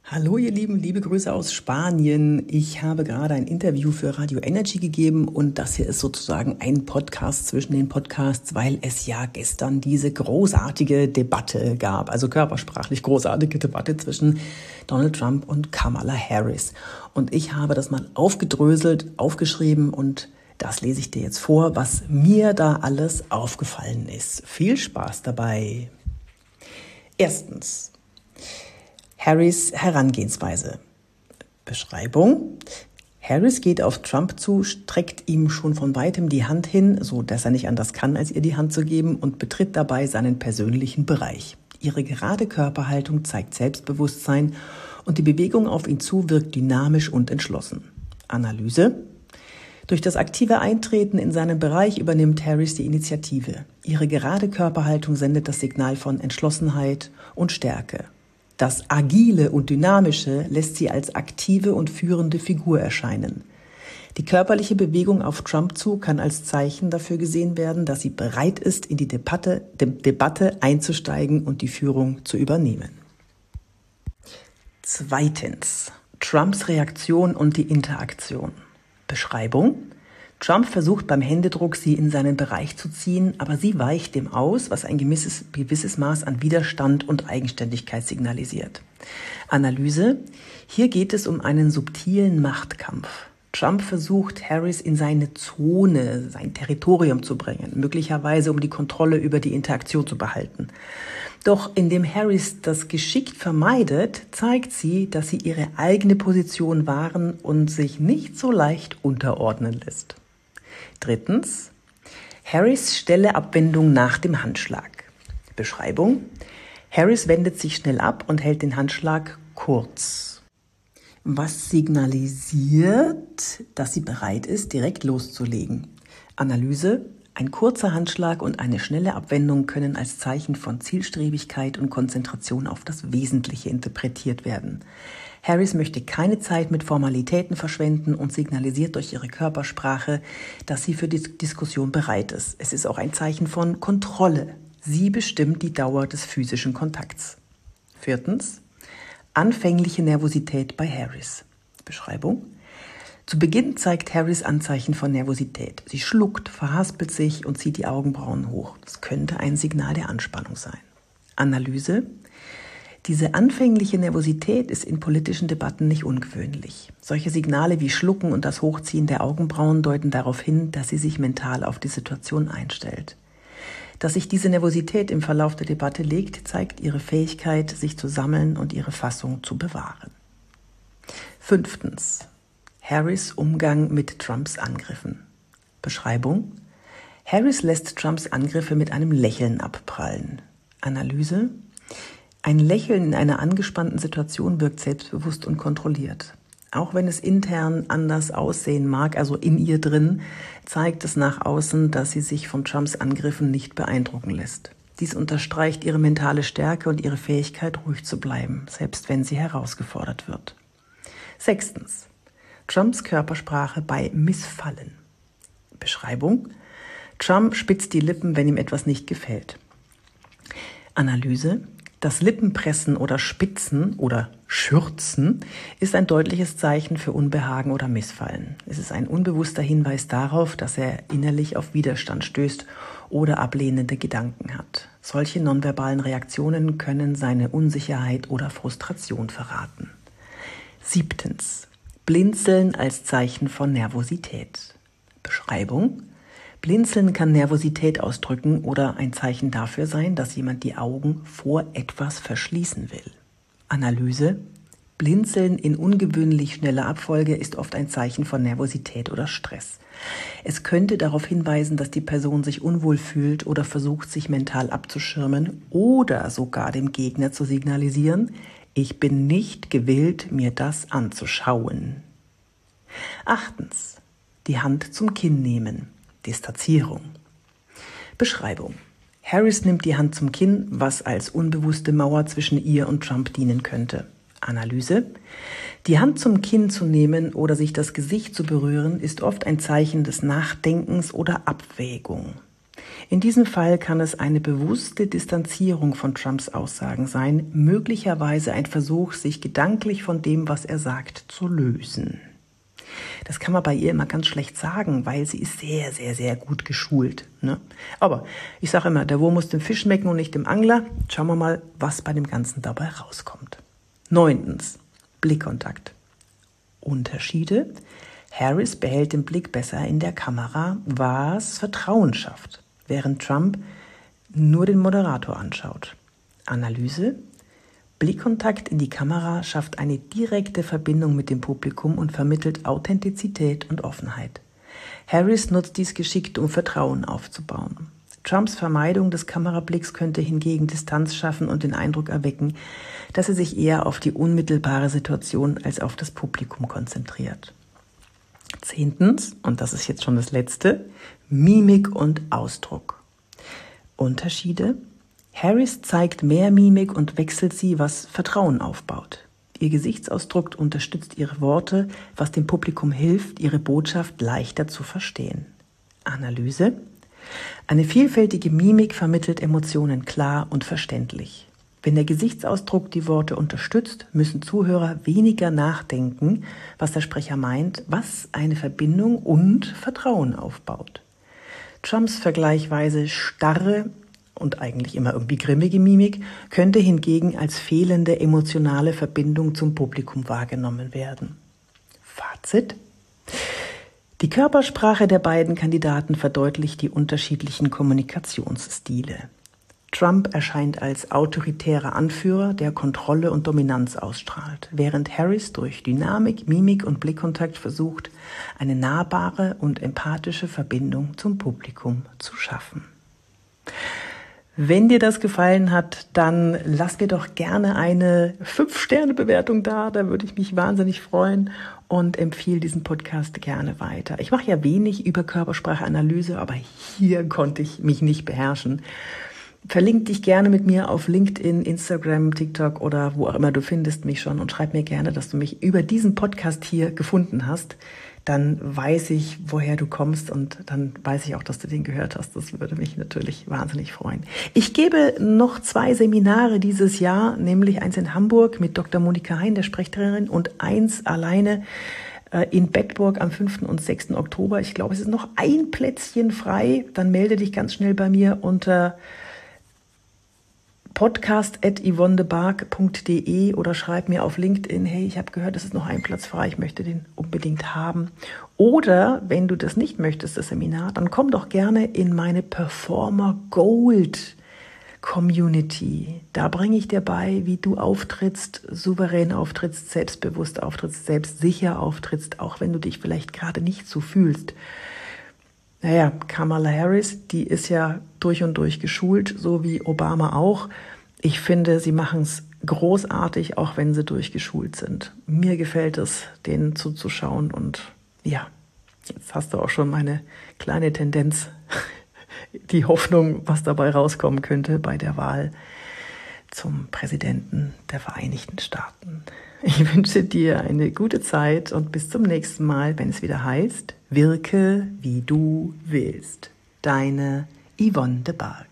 Hallo ihr Lieben, liebe Grüße aus Spanien. Ich habe gerade ein Interview für Radio Energy gegeben und das hier ist sozusagen ein Podcast zwischen den Podcasts, weil es ja gestern diese großartige Debatte gab, also körpersprachlich großartige Debatte zwischen Donald Trump und Kamala Harris. Und ich habe das mal aufgedröselt, aufgeschrieben und das lese ich dir jetzt vor, was mir da alles aufgefallen ist. Viel Spaß dabei. Erstens. Harris' Herangehensweise. Beschreibung. Harris geht auf Trump zu, streckt ihm schon von weitem die Hand hin, so dass er nicht anders kann, als ihr die Hand zu geben, und betritt dabei seinen persönlichen Bereich. Ihre gerade Körperhaltung zeigt Selbstbewusstsein und die Bewegung auf ihn zu wirkt dynamisch und entschlossen. Analyse. Durch das aktive Eintreten in seinen Bereich übernimmt Harris die Initiative. Ihre gerade Körperhaltung sendet das Signal von Entschlossenheit und Stärke. Das Agile und Dynamische lässt sie als aktive und führende Figur erscheinen. Die körperliche Bewegung auf Trump zu kann als Zeichen dafür gesehen werden, dass sie bereit ist, in die Debatte einzusteigen und die Führung zu übernehmen. Zweitens. Trumps Reaktion und die Interaktion. Beschreibung. Trump versucht beim Händedruck, sie in seinen Bereich zu ziehen, aber sie weicht dem aus, was ein gewisses Maß an Widerstand und Eigenständigkeit signalisiert. Analyse. Hier geht es um einen subtilen Machtkampf. Trump versucht, Harris in seine Zone, sein Territorium zu bringen, möglicherweise um die Kontrolle über die Interaktion zu behalten. Doch indem Harris das geschickt vermeidet, zeigt sie, dass sie ihre eigene Position wahren und sich nicht so leicht unterordnen lässt. Drittens. Harris' schnelle Abwendung nach dem Handschlag. Beschreibung. Harris wendet sich schnell ab und hält den Handschlag kurz, was signalisiert, dass sie bereit ist, direkt loszulegen. Analyse. Ein kurzer Handschlag und eine schnelle Abwendung können als Zeichen von Zielstrebigkeit und Konzentration auf das Wesentliche interpretiert werden. Harris möchte keine Zeit mit Formalitäten verschwenden und signalisiert durch ihre Körpersprache, dass sie für die Diskussion bereit ist. Es ist auch ein Zeichen von Kontrolle. Sie bestimmt die Dauer des physischen Kontakts. Viertens. Anfängliche Nervosität bei Harris. Beschreibung. Zu Beginn zeigt Harris Anzeichen von Nervosität. Sie schluckt, verhaspelt sich und zieht die Augenbrauen hoch. Das könnte ein Signal der Anspannung sein. Analyse. Diese anfängliche Nervosität ist in politischen Debatten nicht ungewöhnlich. Solche Signale wie Schlucken und das Hochziehen der Augenbrauen deuten darauf hin, dass sie sich mental auf die Situation einstellt. Dass sich diese Nervosität im Verlauf der Debatte legt, zeigt ihre Fähigkeit, sich zu sammeln und ihre Fassung zu bewahren. Fünftens. Harris' Umgang mit Trumps Angriffen. Beschreibung. Harris lässt Trumps Angriffe mit einem Lächeln abprallen. Analyse. Ein Lächeln in einer angespannten Situation wirkt selbstbewusst und kontrolliert. Auch wenn es intern anders aussehen mag, also in ihr drin, zeigt es nach außen, dass sie sich von Trumps Angriffen nicht beeindrucken lässt. Dies unterstreicht ihre mentale Stärke und ihre Fähigkeit, ruhig zu bleiben, selbst wenn sie herausgefordert wird. Sechstens. Trumps Körpersprache bei Missfallen. Beschreibung. Trump spitzt die Lippen, wenn ihm etwas nicht gefällt. Analyse. Das Lippenpressen oder Spitzen oder Schürzen ist ein deutliches Zeichen für Unbehagen oder Missfallen. Es ist ein unbewusster Hinweis darauf, dass er innerlich auf Widerstand stößt oder ablehnende Gedanken hat. Solche nonverbalen Reaktionen können seine Unsicherheit oder Frustration verraten. Siebtens. Blinzeln als Zeichen von Nervosität. Beschreibung. Blinzeln kann Nervosität ausdrücken oder ein Zeichen dafür sein, dass jemand die Augen vor etwas verschließen will. Analyse. Blinzeln in ungewöhnlich schneller Abfolge ist oft ein Zeichen von Nervosität oder Stress. Es könnte darauf hinweisen, dass die Person sich unwohl fühlt oder versucht, sich mental abzuschirmen oder sogar dem Gegner zu signalisieren: Ich bin nicht gewillt, mir das anzuschauen. Achtens. Die Hand zum Kinn nehmen. Distanzierung. Beschreibung. Harris nimmt die Hand zum Kinn, was als unbewusste Mauer zwischen ihr und Trump dienen könnte. Analyse. Die Hand zum Kinn zu nehmen oder sich das Gesicht zu berühren, ist oft ein Zeichen des Nachdenkens oder Abwägung. In diesem Fall kann es eine bewusste Distanzierung von Trumps Aussagen sein, möglicherweise ein Versuch, sich gedanklich von dem, was er sagt, zu lösen. Das kann man bei ihr immer ganz schlecht sagen, weil sie ist sehr, sehr, sehr gut geschult. Ne? Aber ich sage immer, der Wurm muss dem Fisch schmecken und nicht dem Angler. Schauen wir mal, was bei dem Ganzen dabei rauskommt. 9. Blickkontakt. Unterschiede. Harris behält den Blick besser in der Kamera, was Vertrauen schafft, während Trump nur den Moderator anschaut. Analyse. Blickkontakt in die Kamera schafft eine direkte Verbindung mit dem Publikum und vermittelt Authentizität und Offenheit. Harris nutzt dies geschickt, um Vertrauen aufzubauen. Trumps Vermeidung des Kamerablicks könnte hingegen Distanz schaffen und den Eindruck erwecken, dass er sich eher auf die unmittelbare Situation als auf das Publikum konzentriert. 10. Und das ist jetzt schon das Letzte, Mimik und Ausdruck. Unterschiede. Harris zeigt mehr Mimik und wechselt sie, was Vertrauen aufbaut. Ihr Gesichtsausdruck unterstützt ihre Worte, was dem Publikum hilft, ihre Botschaft leichter zu verstehen. Analyse. Eine vielfältige Mimik vermittelt Emotionen klar und verständlich. Wenn der Gesichtsausdruck die Worte unterstützt, müssen Zuhörer weniger nachdenken, was der Sprecher meint, was eine Verbindung und Vertrauen aufbaut. Trumps vergleichsweise starre und eigentlich immer irgendwie grimmige Mimik könnte hingegen als fehlende emotionale Verbindung zum Publikum wahrgenommen werden. Fazit: Die Körpersprache der beiden Kandidaten verdeutlicht die unterschiedlichen Kommunikationsstile. Trump erscheint als autoritärer Anführer, der Kontrolle und Dominanz ausstrahlt, während Harris durch Dynamik, Mimik und Blickkontakt versucht, eine nahbare und empathische Verbindung zum Publikum zu schaffen. Wenn dir das gefallen hat, dann lass mir doch gerne eine 5-Sterne-Bewertung da würde ich mich wahnsinnig freuen und empfehle diesen Podcast gerne weiter. Ich mache ja wenig über Körperspracheanalyse, aber hier konnte ich mich nicht beherrschen. Verlink dich gerne mit mir auf LinkedIn, Instagram, TikTok oder wo auch immer du findest mich schon und schreib mir gerne, dass du mich über diesen Podcast hier gefunden hast. Dann weiß ich, woher du kommst und dann weiß ich auch, dass du den gehört hast. Das würde mich natürlich wahnsinnig freuen. Ich gebe noch 2 Seminare dieses Jahr, nämlich eins in Hamburg mit Dr. Monika Hein, der Sprechtrainerin, und eins alleine in Bedburg am 5. und 6. Oktober. Ich glaube, es ist noch ein Plätzchen frei. Dann melde dich ganz schnell bei mir unter podcast@yvonnebark.de oder schreib mir auf LinkedIn, hey, ich habe gehört, es ist noch ein Platz frei, ich möchte den unbedingt haben. Oder wenn du das nicht möchtest, das Seminar, dann komm doch gerne in meine Performer Gold Community. Da bringe ich dir bei, wie du auftrittst, souverän auftrittst, selbstbewusst auftrittst, selbstsicher auftrittst, auch wenn du dich vielleicht gerade nicht so fühlst. Naja, Kamala Harris, die ist ja durch und durch geschult, so wie Obama auch. Ich finde, sie machen es großartig, auch wenn sie durchgeschult sind. Mir gefällt es, denen zuzuschauen. Und ja, jetzt hast du auch schon meine kleine Tendenz, die Hoffnung, was dabei rauskommen könnte bei der Wahl zum Präsidenten der Vereinigten Staaten. Ich wünsche dir eine gute Zeit und bis zum nächsten Mal, wenn es wieder heißt, wirke wie du willst. Deine Yvonne de Barg.